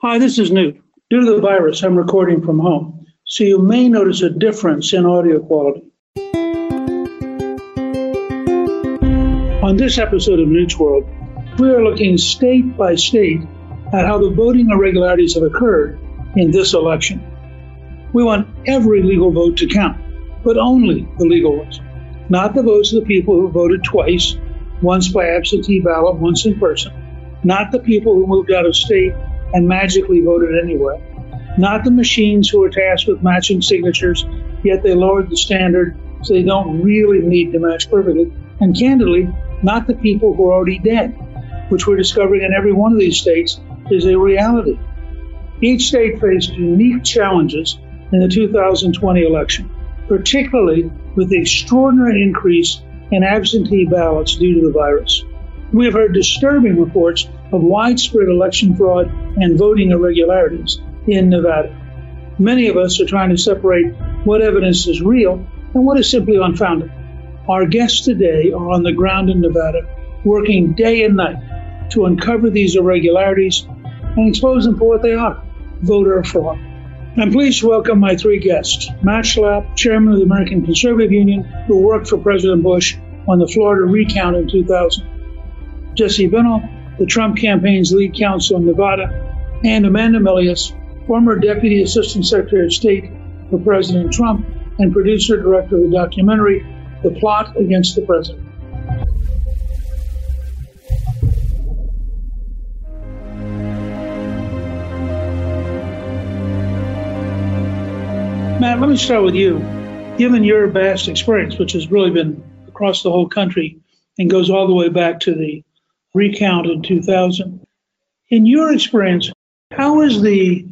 Hi, this is Newt. Due to the virus, I'm recording from home, so you may notice a difference in audio quality. On this episode of Newt's World, we are looking state by state at how the voting irregularities have occurred in this election. We want every legal vote to count, but only the legal ones, not the votes of the people who voted twice, once by absentee ballot, once in person, not the people who moved out of state and magically voted anyway, not the machines who were tasked with matching signatures, yet they lowered the standard so they don't really need to match perfectly, and candidly, not the people who are already dead, which we're discovering in every one of these states is a reality. Each state faced unique challenges in the 2020 election, particularly with the extraordinary increase in absentee ballots due to the virus. We have heard disturbing reports of widespread election fraud and voting irregularities in Nevada. Many of us are trying to separate what evidence is real and what is simply unfounded. Our guests today are on the ground in Nevada, working day and night to uncover these irregularities and expose them for what they are, voter fraud. I'm pleased to welcome my three guests: Matt Schlapp, chairman of the American Conservative Union, who worked for President Bush on the Florida recount in 2000. Jesse Binnall, the Trump campaign's lead counsel in Nevada, and Amanda Milius, former Deputy Assistant Secretary of State for President Trump and producer-director of the documentary, The Plot Against the President. Matt, let me start with you. Given your vast experience, which has really been across the whole country and goes all the way back to the recount in 2000, in your experience, how is the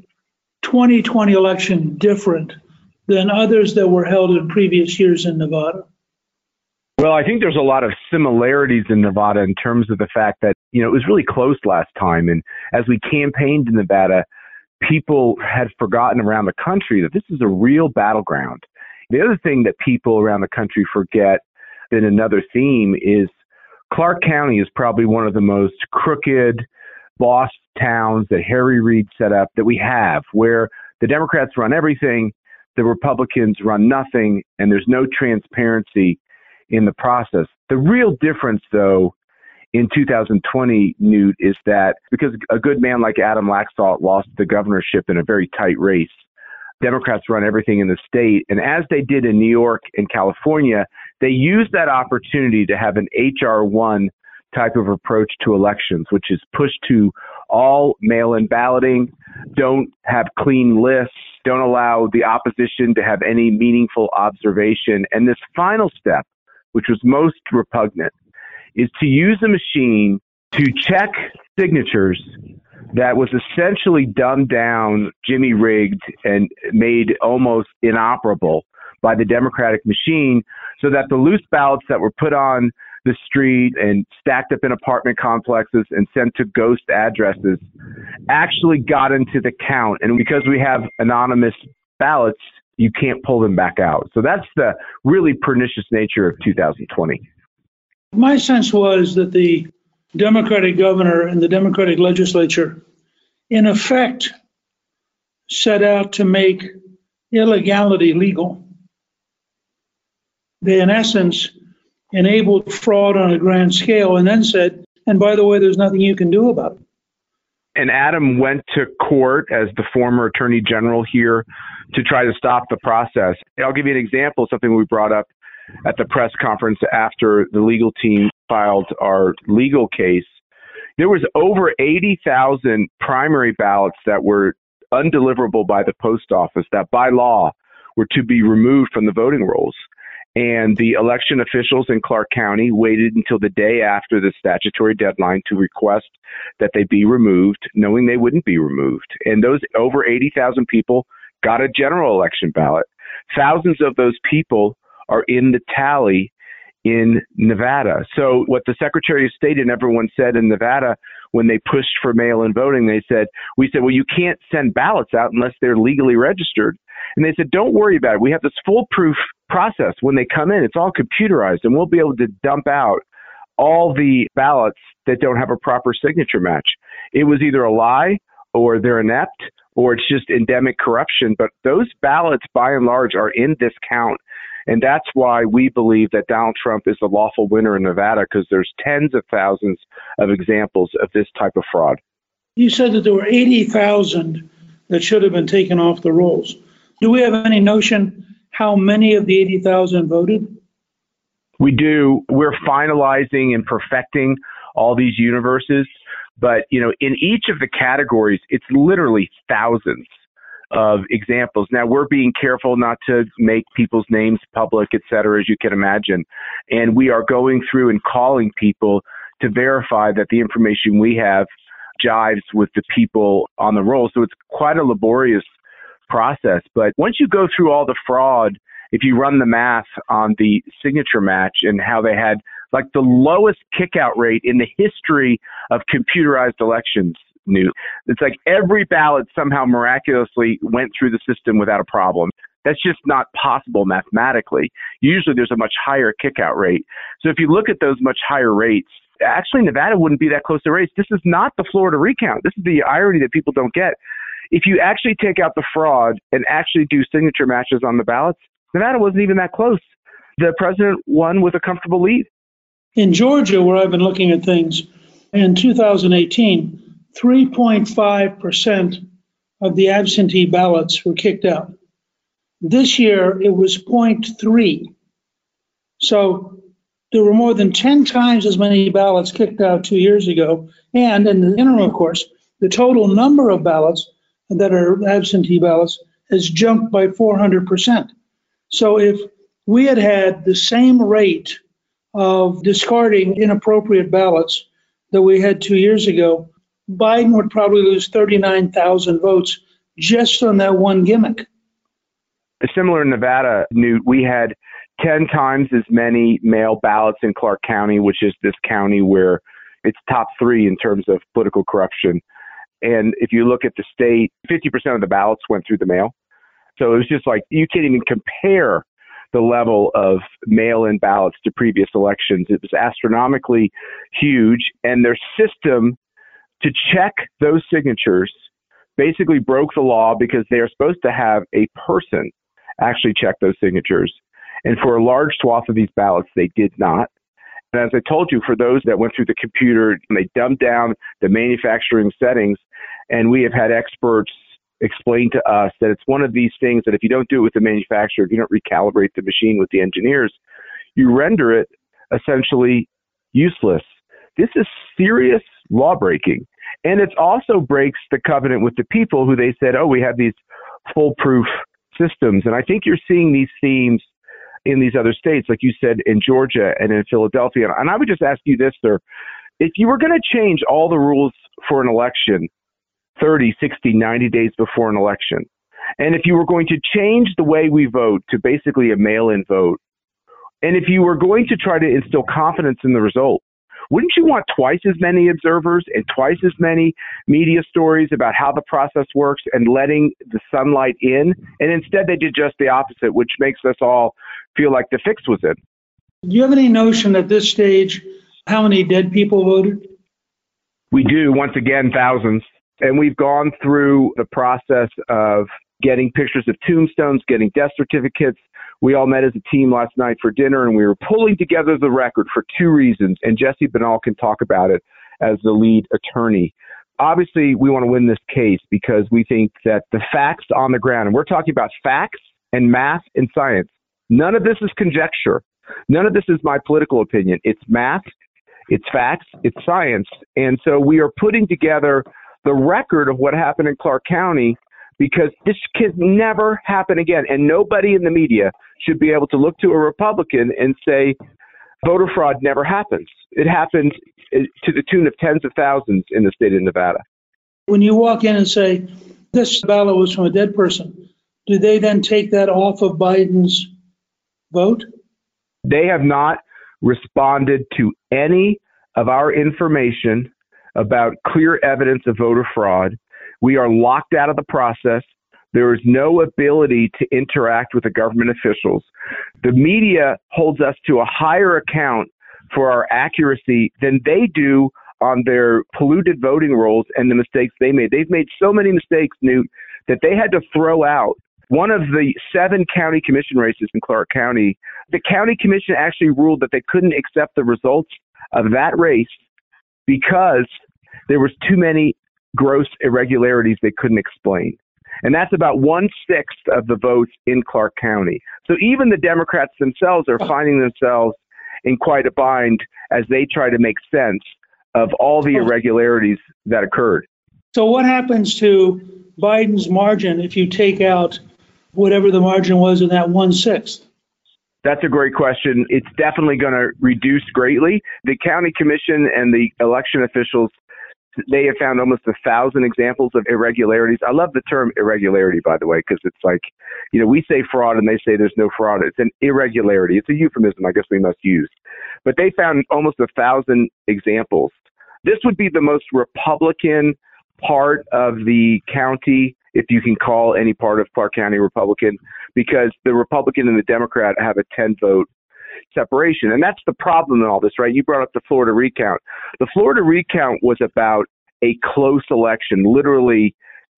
2020 election different than others that were held in previous years in Nevada? Well, I think there's a lot of similarities in Nevada in terms of the fact that, it was really close last time. And as we campaigned in Nevada, people had forgotten around the country that this is a real battleground. The other thing that people around the country forget, and another theme, is Clark County is probably one of the most crooked, boss towns that Harry Reid set up that we have, where the Democrats run everything, the Republicans run nothing, and there's no transparency in the process. The real difference, though, in 2020, Newt, is that because a good man like Adam Laxalt lost the governorship in a very tight race, Democrats run everything in the state. And as they did in New York and California, they used that opportunity to have an H.R. 1 type of approach to elections, which is push to all mail-in balloting, don't have clean lists, don't allow the opposition to have any meaningful observation. And this final step, which was most repugnant, is to use a machine to check signatures that was essentially dumbed down, jimmy-rigged, and made almost inoperable by the Democratic machine, so that the loose ballots that were put on the street and stacked up in apartment complexes and sent to ghost addresses actually got into the count. And because we have anonymous ballots, you can't pull them back out. So that's the really pernicious nature of 2020. My sense was that the Democratic governor and the Democratic legislature, in effect, set out to make illegality legal. They, in essence, enabled fraud on a grand scale and then said, and by the way, there's nothing you can do about it. And Adam went to court as the former attorney general here to try to stop the process. I'll give you an example of something we brought up at the press conference after the legal team filed our legal case. There was over 80,000 primary ballots that were undeliverable by the post office that by law were to be removed from the voting rolls. And the election officials in Clark County waited until the day after the statutory deadline to request that they be removed, knowing they wouldn't be removed. And those over 80,000 people got a general election ballot. Thousands of those people are in the tally in Nevada. So what the Secretary of State and everyone said in Nevada when they pushed for mail-in voting, we said, well, you can't send ballots out unless they're legally registered. And they said, don't worry about it. We have this foolproof process. When they come in, it's all computerized, and we'll be able to dump out all the ballots that don't have a proper signature match. It was either a lie or they're inept, or it's just endemic corruption. But those ballots, by and large, are in this count. And that's why we believe that Donald Trump is the lawful winner in Nevada, because there's tens of thousands of examples of this type of fraud. You said that there were 80,000 that should have been taken off the rolls. Do we have any notion how many of the 80,000 voted? We do. We're finalizing and perfecting all these universes. But, in each of the categories, it's literally thousands of examples. Now, we're being careful not to make people's names public, et cetera, as you can imagine. And we are going through and calling people to verify that the information we have jives with the people on the roll. So it's quite a laborious process. But once you go through all the fraud, if you run the math on the signature match and how they had like the lowest kickout rate in the history of computerized elections, it's like every ballot somehow miraculously went through the system without a problem. That's just not possible mathematically. Usually there's a much higher kickout rate. So if you look at those much higher rates, actually Nevada wouldn't be that close to race. This is not the Florida recount. This is the irony that people don't get. If you actually take out the fraud and actually do signature matches on the ballots, Nevada wasn't even that close. The president won with a comfortable lead. In Georgia, where I've been looking at things, in 2018, 3.5% of the absentee ballots were kicked out. This year, it was 0.3. So there were more than 10 times as many ballots kicked out 2 years ago. And in the interim, of course, the total number of ballots that are absentee ballots has jumped by 400%. So if we had had the same rate of discarding inappropriate ballots that we had 2 years ago, Biden would probably lose 39,000 votes just on that one gimmick. Similar in Nevada, Newt, we had 10 times as many mail ballots in Clark County, which is this county where it's top 3 in terms of political corruption. And if you look at the state, 50% of the ballots went through the mail. So it was just like, you can't even compare the level of mail-in ballots to previous elections. It was astronomically huge. And their system to check those signatures basically broke the law, because they are supposed to have a person actually check those signatures. And for a large swath of these ballots, they did not. And as I told you, for those that went through the computer, they dumbed down the manufacturing settings. And we have had experts explain to us that it's one of these things that if you don't do it with the manufacturer, if you don't recalibrate the machine with the engineers, you render it essentially useless. This is serious law breaking. And it also breaks the covenant with the people who they said, oh, we have these foolproof systems. And I think you're seeing these themes in these other states, like you said, in Georgia and in Philadelphia. And I would just ask you this, sir. If you were going to change all the rules for an election 30, 60, 90 days before an election, and if you were going to change the way we vote to basically a mail-in vote, and if you were going to try to instill confidence in the result, wouldn't you want twice as many observers and twice as many media stories about how the process works and letting the sunlight in? And instead they did just the opposite, which makes us all feel like the fix was in. Do you have any notion at this stage how many dead people voted? We do, once again, thousands. And we've gone through the process of getting pictures of tombstones, getting death certificates. We all met as a team last night for dinner, and we were pulling together the record for 2 reasons. And Jesse Binnall can talk about it as the lead attorney. Obviously, we want to win this case because we think that the facts on the ground, and we're talking about facts and math and science. None of this is conjecture. None of this is my political opinion. It's math, it's facts, it's science. And so we are putting together the record of what happened in Clark County, because this can never happen again. And nobody in the media should be able to look to a Republican and say, voter fraud never happens. It happens to the tune of tens of thousands in the state of Nevada. When you walk in and say, this ballot was from a dead person, do they then take that off of Biden's vote? They have not responded to any of our information about clear evidence of voter fraud. We are locked out of the process. There is no ability to interact with the government officials. The media holds us to a higher account for our accuracy than they do on their polluted voting rolls and the mistakes they made. They've made so many mistakes, Newt, that they had to throw out one of the 7 county commission races in Clark County. The county commission actually ruled that they couldn't accept the results of that race because there was too many gross irregularities they couldn't explain. And that's about 1/6 of the votes in Clark County. So even the Democrats themselves are finding themselves in quite a bind as they try to make sense of all the irregularities that occurred. So what happens to Biden's margin if you take out whatever the margin was in that 1/6? That's a great question. It's definitely going to reduce greatly. The county commission and the election officials, they have found almost 1,000 examples of irregularities. I love the term irregularity, by the way, because it's like, we say fraud and they say there's no fraud. It's an irregularity. It's a euphemism I guess we must use. But they found almost 1,000 examples. This would be the most Republican part of the county, if you can call any part of Clark County Republican, because the Republican and the Democrat have a 10-vote separation. And that's the problem in all this, right? You brought up the Florida recount. The Florida recount was about a close election, literally,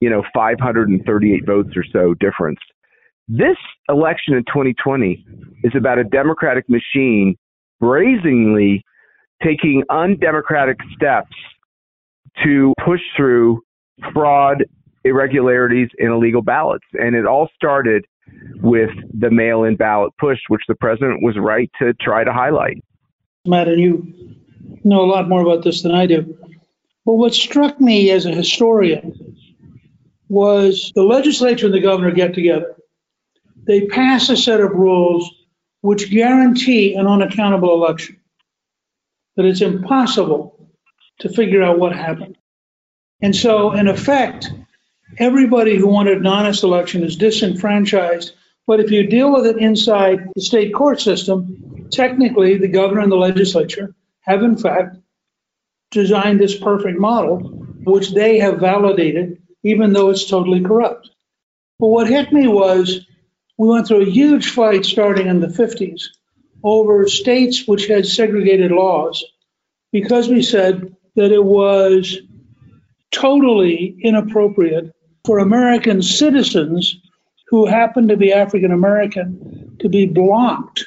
538 votes or so difference. This election in 2020 is about a Democratic machine brazenly taking undemocratic steps to push through fraud, irregularities, and illegal ballots. And it all started with the mail-in ballot push, which the president was right to try to highlight. Matt, and you know a lot more about this than I do. But what struck me as a historian was the legislature and the governor get together. They pass a set of rules which guarantee an unaccountable election, that it's impossible to figure out what happened. And so, in effect, everybody who wanted an honest election is disenfranchised. But if you deal with it inside the state court system, technically the governor and the legislature have, in fact, designed this perfect model, which they have validated, even though it's totally corrupt. But what hit me was we went through a huge fight starting in the 50s over states which had segregated laws because we said that it was totally inappropriate for American citizens who happen to be African American to be blocked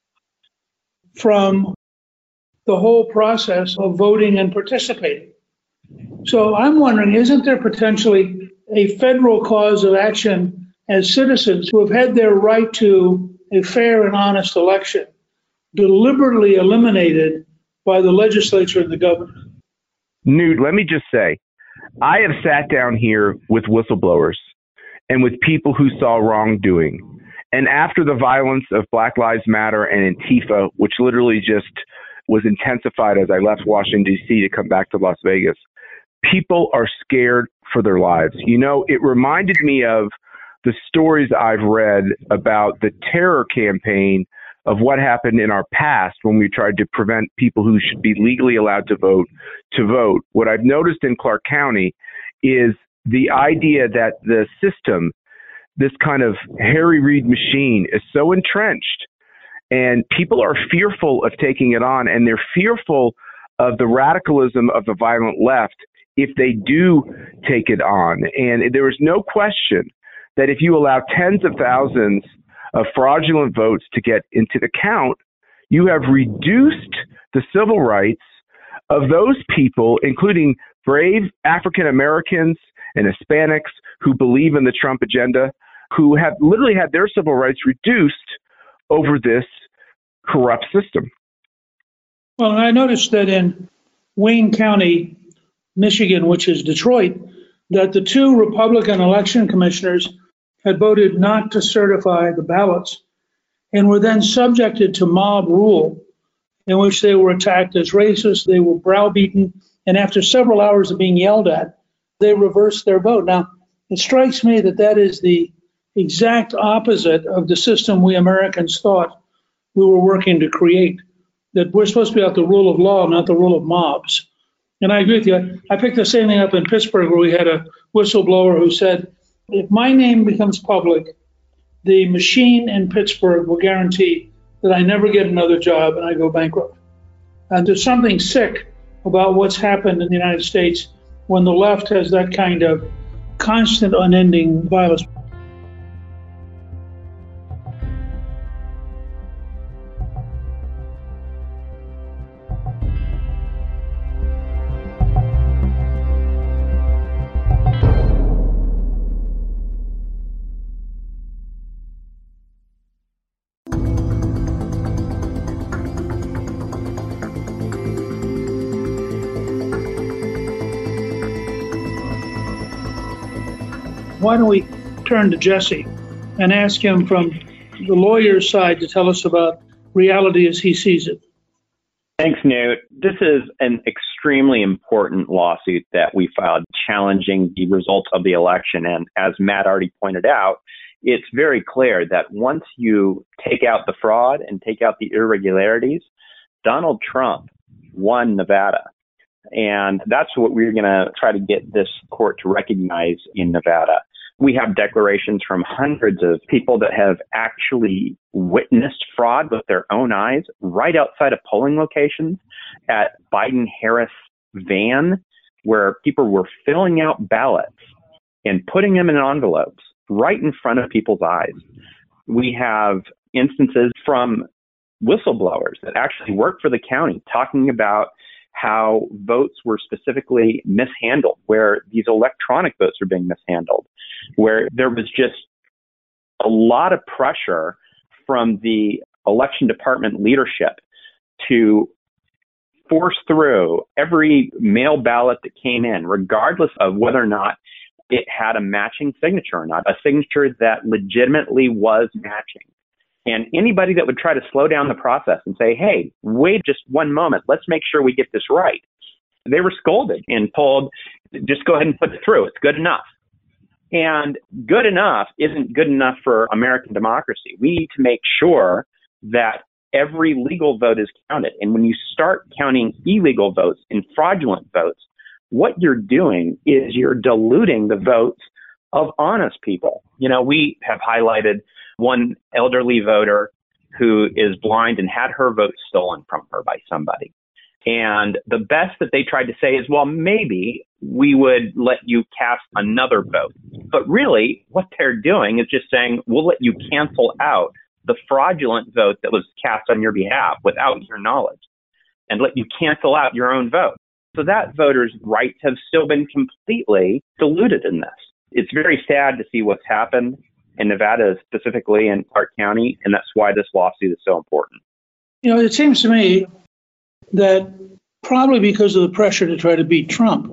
from the whole process of voting and participating. So I'm wondering, isn't there potentially a federal cause of action as citizens who have had their right to a fair and honest election deliberately eliminated by the legislature and the governor? Newt, let me just say, I have sat down here with whistleblowers and with people who saw wrongdoing. And after the violence of Black Lives Matter and Antifa, which literally just was intensified as I left Washington, D.C. to come back to Las Vegas, people are scared for their lives. It reminded me of the stories I've read about the terror campaign of what happened in our past when we tried to prevent people who should be legally allowed to vote. What I've noticed in Clark County is the idea that the system, this kind of Harry Reid machine, is so entrenched and people are fearful of taking it on, and they're fearful of the radicalism of the violent left if they do take it on. And there is no question that if you allow tens of thousands of fraudulent votes to get into the count, you have reduced the civil rights of those people, including brave African Americans and Hispanics who believe in the Trump agenda, who have literally had their civil rights reduced over this corrupt system. Well, and I noticed that in Wayne County, Michigan, which is Detroit, that the 2 Republican election commissioners had voted not to certify the ballots and were then subjected to mob rule, in which they were attacked as racist, they were browbeaten, and after several hours of being yelled at, they reversed their vote. Now, it strikes me that that is the exact opposite of the system we Americans thought we were working to create, that we're supposed to be about the rule of law, not the rule of mobs. And I agree with you. I picked the same thing up in Pittsburgh, where we had a whistleblower who said, if my name becomes public, the machine in Pittsburgh will guarantee that I never get another job and I go bankrupt. And there's something sick about what's happened in the United States when the left has that kind of constant, unending violence. Why don't we turn to Jesse and ask him from the lawyer's side to tell us about reality as he sees it? Thanks, Newt. This is an extremely important lawsuit that we filed challenging the results of the election. And as Matt already pointed out, it's very clear that once you take out the fraud and take out the irregularities, Donald Trump won Nevada. And that's what we're going to try to get this court to recognize in Nevada. We have declarations from hundreds of people that have actually witnessed fraud with their own eyes right outside of polling locations at Biden-Harris van, where people were filling out ballots and putting them in envelopes right in front of people's eyes. We have instances from whistleblowers that actually work for the county talking about how votes were specifically mishandled, where these electronic votes are being mishandled, where there was just a lot of pressure from the election department leadership to force through every mail ballot that came in, regardless of whether or not it had a matching signature or not, a signature that legitimately was matching. And anybody that would try to slow down the process and say, hey, wait just one moment, let's make sure we get this right, they were scolded and told, just go ahead and put it through. It's good enough. And good enough isn't good enough for American democracy. We need to make sure that every legal vote is counted. And when you start counting illegal votes and fraudulent votes, what you're doing is you're diluting the votes of honest people. You know, we have highlighted one elderly voter who is blind and had her vote stolen from her by somebody. And the best that they tried to say is, well, maybe we would let you cast another vote. But really, what they're doing is just saying, we'll let you cancel out the fraudulent vote that was cast on your behalf without your knowledge and let you cancel out your own vote. So that voter's rights have still been completely diluted in this. It's very sad to see what's happened in Nevada, specifically in Clark County, and that's why this lawsuit is so important. You know, it seems to me that probably because of the pressure to try to beat Trump,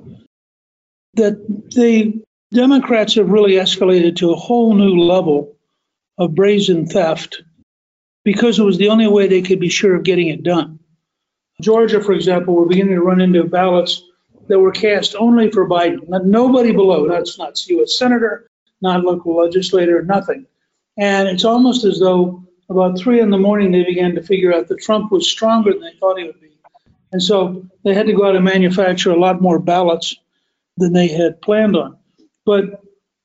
that the Democrats have really escalated to a whole new level of brazen theft because it was the only way they could be sure of getting it done. Georgia, for example, we're beginning to run into ballots that were cast only for Biden, nobody below. That's not U.S. Senator, not local legislator, nothing. And it's almost as though about 3 a.m. they began to figure out that Trump was stronger than they thought he would be. And so they had to go out and manufacture a lot more ballots than they had planned on. But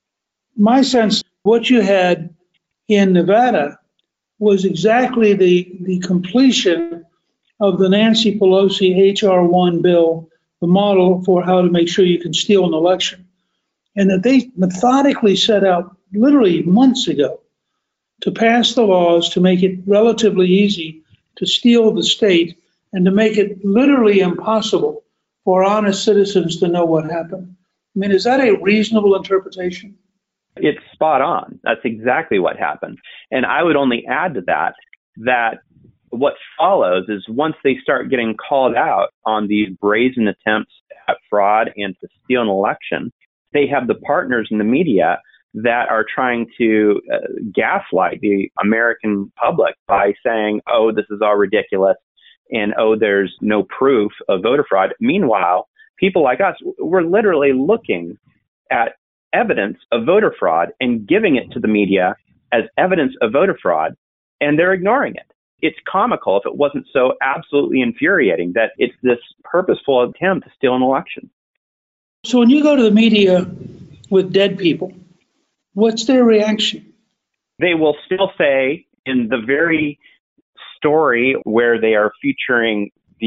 my sense, what you had in Nevada was exactly the completion of the Nancy Pelosi H.R. 1 bill, the model for how to make sure you can steal an election. And that they methodically set out literally months ago to pass the laws to make it relatively easy to steal the state and to make it literally impossible for honest citizens to know what happened. I mean, is that a reasonable interpretation? It's spot on. That's exactly what happened. And I would only add to that, that what follows is once they start getting called out on these brazen attempts at fraud and to steal an election, they have the partners in the media that are trying to gaslight the American public by saying, oh, this is all ridiculous, and oh, there's no proof of voter fraud. Meanwhile, people like us, we're literally looking at evidence of voter fraud and giving it to the media as evidence of voter fraud, and they're ignoring it. It's comical if it wasn't so absolutely infuriating that it's this purposeful attempt to steal an election. So when you go to the media with dead people, what's their reaction? They will still say in the very story where they are featuring the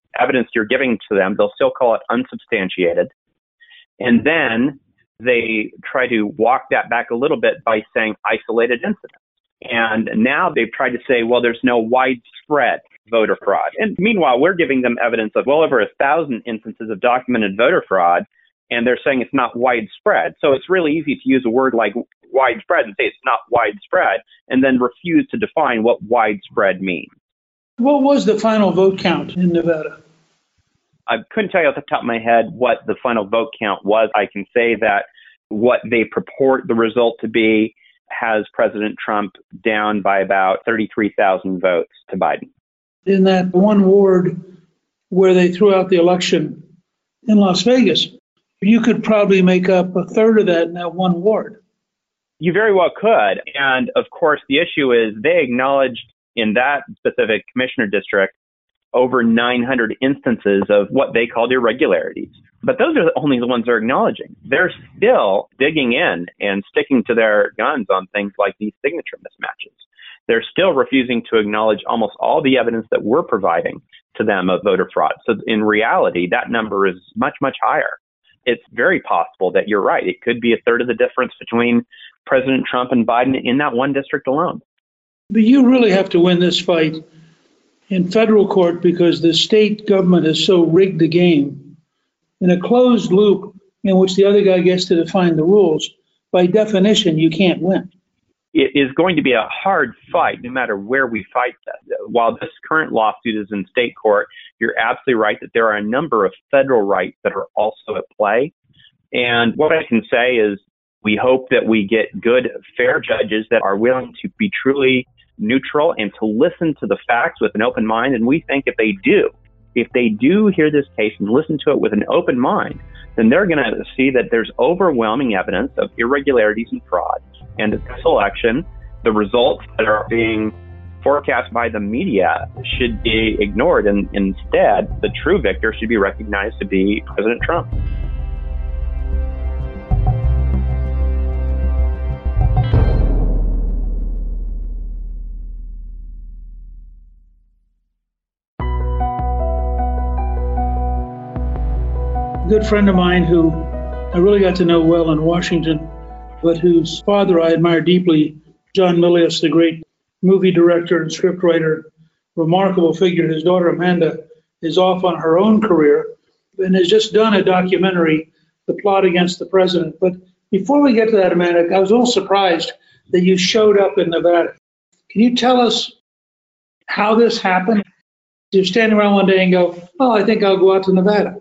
evidence you're giving to them, they'll still call it unsubstantiated. And then they try to walk that back a little bit by saying isolated incidents. And now they've tried to say, well, there's no widespread voter fraud. And meanwhile, we're giving them evidence of well over 1,000 instances of documented voter fraud, and they're saying it's not widespread. So it's really easy to use a word like widespread and say it's not widespread, and then refuse to define what widespread means. What was the final vote count in Nevada? I couldn't tell you off the top of my head what the final vote count was. I can say that what they purport the result to be has President Trump down by about 33,000 votes to Biden. In that one ward where they threw out the election in Las Vegas, you could probably make up a third of that in that one ward. You very well could. And of course, the issue is they acknowledged in that specific commissioner district over 900 instances of what they called irregularities. But those are only the ones they're acknowledging. They're still digging in and sticking to their guns on things like these signature mismatches. They're still refusing to acknowledge almost all the evidence that we're providing to them of voter fraud. So in reality, that number is much, much higher. It's very possible that you're right. It could be a third of the difference between President Trump and Biden in that one district alone. But you really have to win this fight in federal court because the state government has so rigged the game. In a closed loop in which the other guy gets to define the rules, by definition, you can't win. It is going to be a hard fight no matter where we fight this. While this current lawsuit is in state court, you're absolutely right that there are a number of federal rights that are also at play. And what I can say is we hope that we get good, fair judges that are willing to be truly neutral and to listen to the facts with an open mind. And we think if they do hear this case and listen to it with an open mind, then they're going to see that there's overwhelming evidence of irregularities and fraud. And at this election, the results that are being forecast by the media should be ignored. And instead, the true victor should be recognized to be President Trump. A good friend of mine who I really got to know well in Washington, but whose father I admire deeply, John Milius, the great movie director and scriptwriter, remarkable figure. His daughter Amanda is off on her own career and has just done a documentary, The Plot Against the President. But before we get to that, Amanda, I was a little surprised that you showed up in Nevada. Can you tell us how this happened? You're standing around one day and go, oh, I think I'll go out to Nevada.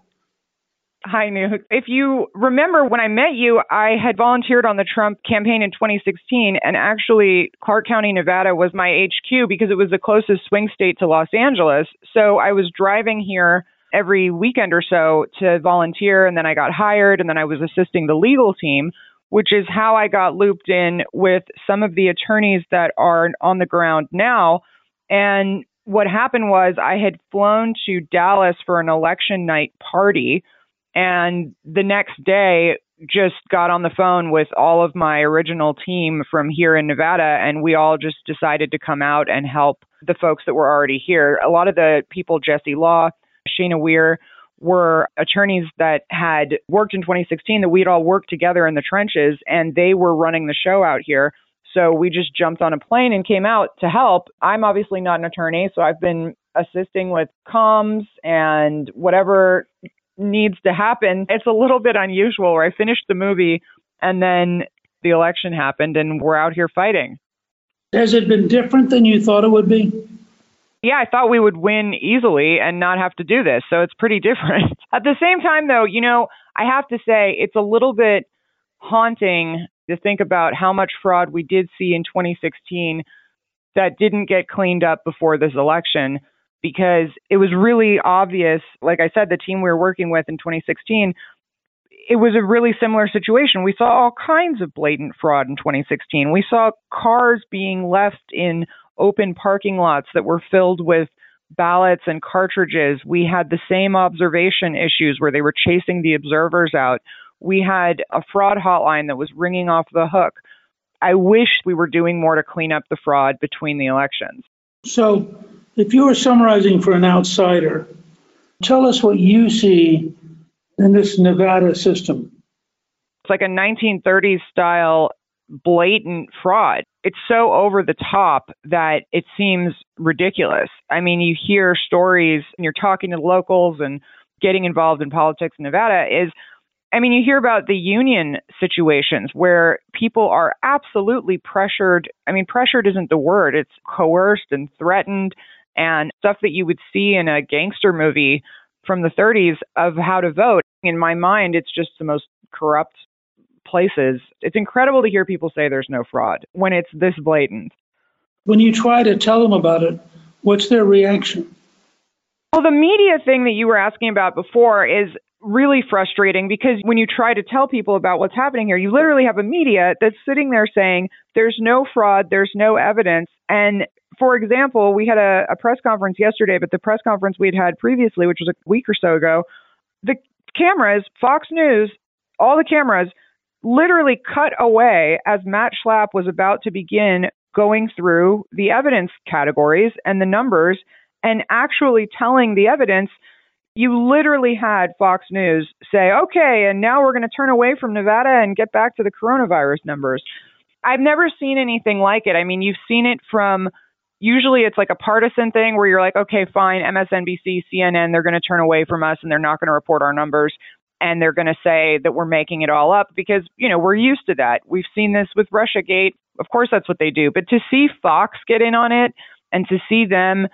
Hi, Newt. If you remember when I met you, I had volunteered on the Trump campaign in 2016, and actually Clark County, Nevada was my HQ because it was the closest swing state to Los Angeles. So I was driving here every weekend or so to volunteer, and then I got hired, and then I was assisting the legal team, which is how I got looped in with some of the attorneys that are on the ground now. And what happened was I had flown to Dallas for an election night party, and the next day just got on the phone with all of my original team from here in Nevada, and we all just decided to come out and help the folks that were already here. A lot of the people, Jesse Law, Shayna Weir, were attorneys that had worked in 2016 that we'd all worked together in the trenches, and they were running the show out here. So we just jumped on a plane and came out to help. I'm obviously not an attorney, so I've been assisting with comms and whatever needs to happen. It's a little bit unusual where I finished the movie and then the election happened and we're out here fighting. Has it been different than you thought it would be? Yeah, I thought we would win easily and not have to do this. So it's pretty different. At the same time, though, I have to say it's a little bit haunting to think about how much fraud we did see in 2016 that didn't get cleaned up before this election, because it was really obvious. Like I said, the team we were working with in 2016, it was a really similar situation. We saw all kinds of blatant fraud in 2016. We saw cars being left in open parking lots that were filled with ballots and cartridges. We had the same observation issues where they were chasing the observers out. We had a fraud hotline that was ringing off the hook. I wish we were doing more to clean up the fraud between the elections. So if you were summarizing for an outsider Tell us what you see in this Nevada system. It's like a 1930s style blatant fraud. It's so over the top that it seems ridiculous. I mean, you hear stories and you're talking to locals and getting involved in politics in Nevada you hear about the union situations where people are absolutely pressured. I mean, pressured isn't the word. It's coerced and threatened and stuff that you would see in a gangster movie from the 30s of how to vote. In my mind, it's just the most corrupt places. It's incredible to hear people say there's no fraud when it's this blatant. When you try to tell them about it, what's their reaction? Well, the media thing that you were asking about before is really frustrating because when you try to tell people about what's happening here, you literally have a media that's sitting there saying there's no fraud, there's no evidence. And for example, we had a press conference yesterday, but the press conference we had previously, which was a week or so ago, the cameras, Fox News, all the cameras literally cut away as Matt Schlapp was about to begin going through the evidence categories and the numbers and actually telling the evidence. You literally had Fox News say, okay, and now we're going to turn away from Nevada and get back to the coronavirus numbers. I've never seen anything like it. I mean, you've seen it from, usually it's like a partisan thing where you're like, okay, fine, MSNBC, CNN, they're going to turn away from us and they're not going to report our numbers. And they're going to say that we're making it all up because, we're used to that. We've seen this with Russiagate. Of course, that's what they do. But to see Fox get in on it and to see them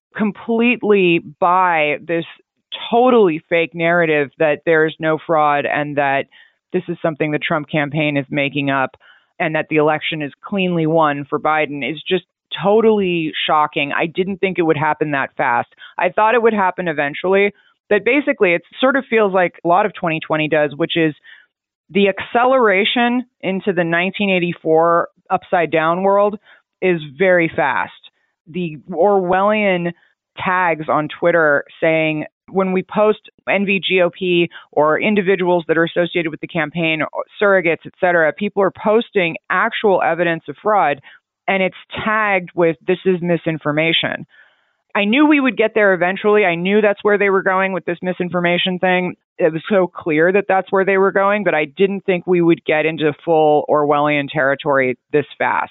completely buy this totally fake narrative that there's no fraud and that this is something the Trump campaign is making up and that the election is cleanly won for Biden is just totally shocking. I didn't think it would happen that fast. I thought it would happen eventually. But basically, it sort of feels like a lot of 2020 does, which is the acceleration into the 1984 upside down world is very fast. The Orwellian tags on Twitter saying when we post NVGOP or individuals that are associated with the campaign, surrogates, et cetera, people are posting actual evidence of fraud and it's tagged with this is misinformation. I knew we would get there eventually. I knew that's where they were going with this misinformation thing. It was so clear that that's where they were going, but I didn't think we would get into full Orwellian territory this fast.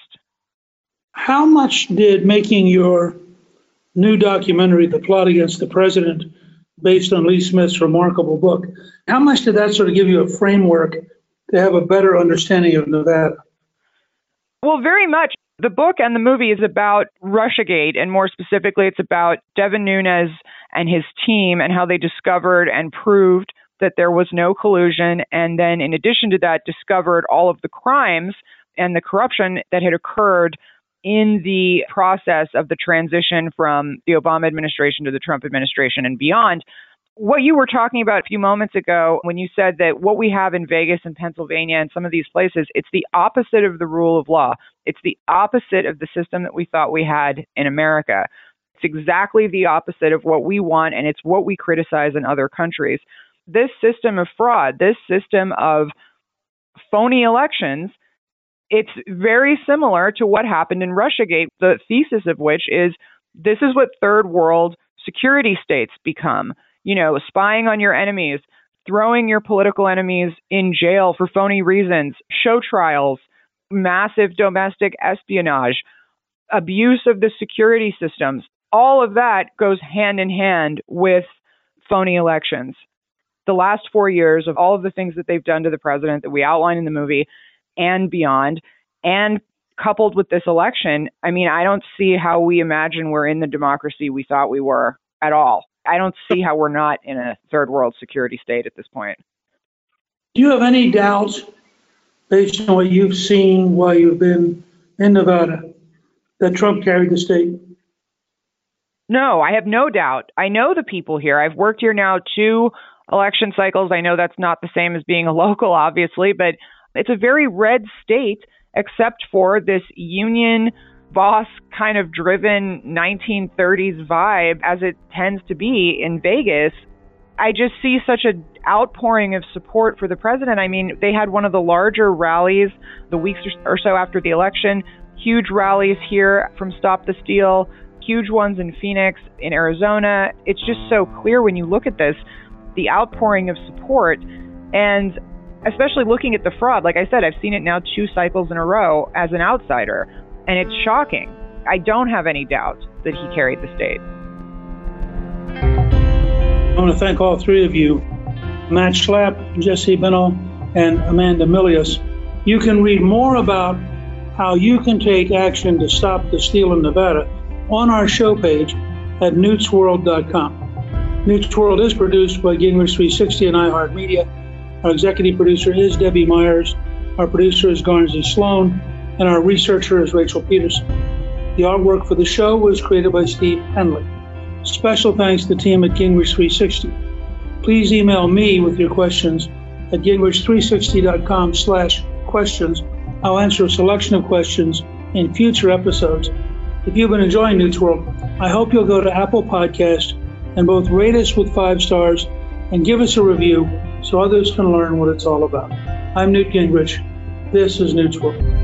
How much did making your new documentary, The Plot Against the President, based on Lee Smith's remarkable book, how much did that sort of give you a framework to have a better understanding of Nevada? Well, very much. The book and the movie is about Russiagate, and more specifically, it's about Devin Nunes and his team and how they discovered and proved that there was no collusion, and then in addition to that, discovered all of the crimes and the corruption that had occurred in the process of the transition from the Obama administration to the Trump administration and beyond. What you were talking about a few moments ago when you said that what we have in Vegas and Pennsylvania and some of these places, it's the opposite of the rule of law. It's the opposite of the system that we thought we had in America. It's exactly the opposite of what we want, and it's what we criticize in other countries. This system of fraud, this system of phony elections, it's very similar to what happened in Russiagate, the thesis of which is this is what third world security states become. Spying on your enemies, throwing your political enemies in jail for phony reasons, show trials, massive domestic espionage, abuse of the security systems. All of that goes hand in hand with phony elections. The last 4 years of all of the things that they've done to the president that we outline in the movie and beyond, and coupled with this election, I don't see how we imagine we're in the democracy we thought we were at all. I don't see how we're not in a third world security state at this point. Do you have any doubts, based on what you've seen while you've been in Nevada, that Trump carried the state? No, I have no doubt. I know the people here. I've worked here now 2 election cycles. I know that's not the same as being a local, obviously, but it's a very red state, except for this union boss kind of driven 1930s vibe as it tends to be in Vegas. I just see such an outpouring of support for the president. They had one of the larger rallies the weeks or so after the election, huge rallies here from Stop the Steal huge ones in Phoenix, in Arizona. It's just so clear when you look at this, the outpouring of support, and especially looking at the fraud. Like I said, I've seen it now 2 cycles in a row as an outsider, and it's shocking. I don't have any doubt that he carried the state. I want to thank all 3 of you, Matt Schlapp, Jesse Binnall, and Amanda Milius. You can read more about how you can take action to stop the steal in Nevada on our show page at newtsworld.com. Newt's World is produced by Gingrich 360 and iHeartMedia. Our executive producer is Debbie Myers. Our producer is Garnsey Sloan, and our researcher is Rachel Peterson. The artwork for the show was created by Steve Henley. Special thanks to the team at Gingrich 360. Please email me with your questions at gingrich360.com/questions. I'll answer a selection of questions in future episodes. If you've been enjoying Newt's World, I hope you'll go to Apple Podcast and both rate us with 5 stars and give us a review so others can learn what it's all about. I'm Newt Gingrich. This is Newt's World.